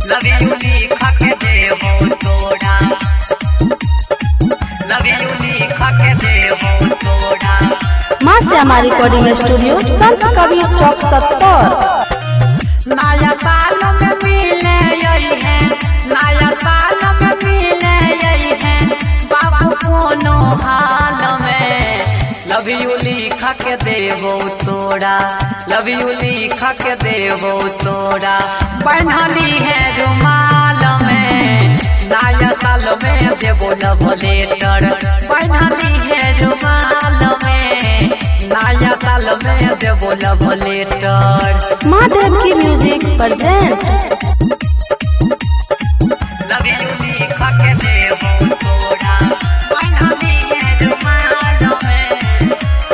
Love you लिख के देबो तोड़ा, लव यू लिख के देबो तोड़ा। माँ श्यामा रिकॉर्डिंग स्टूडियो संत कबीर चौक 70। नया साल में मिले यही है, नया साल में मिले यही है बाबू कोनो हाल में। लव यू लिख के देबो तोड़ा, लव यू लिख के देबो तोड़ा। पहनली है रुमाल में नया साल में देबो लव लेटर। पहनली है रुमाल में नया साल में देबो लव लेटर। महादेव की म्यूजिक प्रेजेंट। लव यू लिख के देबो तोड़ा, पहनली है रुमाल में।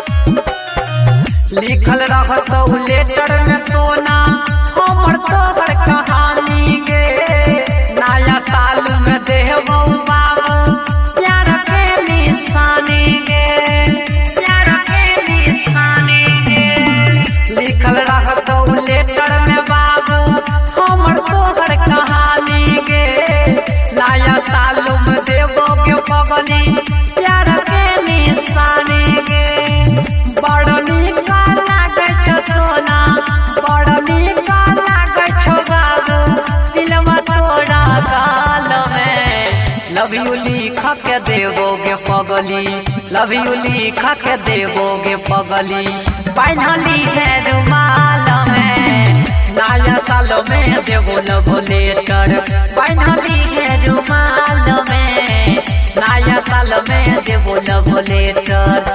लिखल रहतौ लेटर में सोना हमर तोहर कहानी गे। नया साल में देबो बाबू प्यार के निशानी गे, प्यार के निशानी गे। लिखल रहतौ लेटर में बाबू हमर तोहर कहानी गे। नया साल में देबो के पगली प्यार के निशानी गे। बड़ नीक लागे छो सोना, बड़ नीक लागे छो बाबू दिलवा तोरा गाल में। लव यू लिख के देबोगे पगली, लव यू लिख के देबोगे पगली। पहनली है रुमाल में नया साल में देबो लव लेटर। पहनली है रुमाल में नया साल में देबो लव लेटर।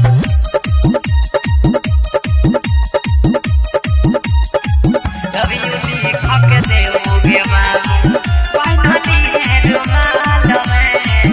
लव यू लिख के देबोगे बाबू पहनली है रुमाल में।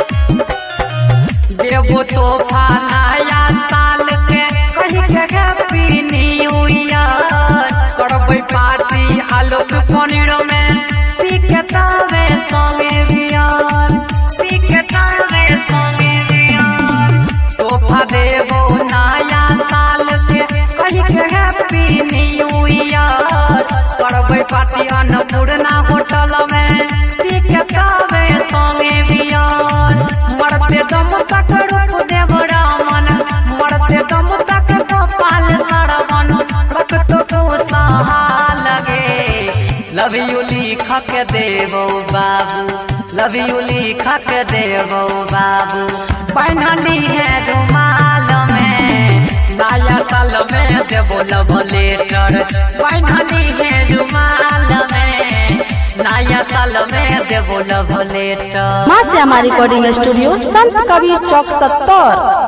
देबो तोहफा नया साल के कहीं के हैप्पी न्यू ईयर। करबै पार्टी आलोक पनीर में पी के तावे संगे बियार, पी के तावे संगे बियार। तोहफा देबो नया साल के कहीं के हैप्पी न्यू ईयर। करबै पार्टी अन्नपूर्णा होटल में पी के तावे संगे बियार। मरते दम तक रूप देव रामन, मरते दम तक गोपाल सरवन रखतो तो सहा लगे। लव यू लिख के देबो बाबू, लव यू लिख के देबो बाबू। पहनली है रुमाल में नया साल में देबो लव लेटर। पहनली है रुमाल में नया साल में देबो लव लेटर। माँ श्यामा रिकॉर्डिंग स्टूडियो संत कबीर चौक 70।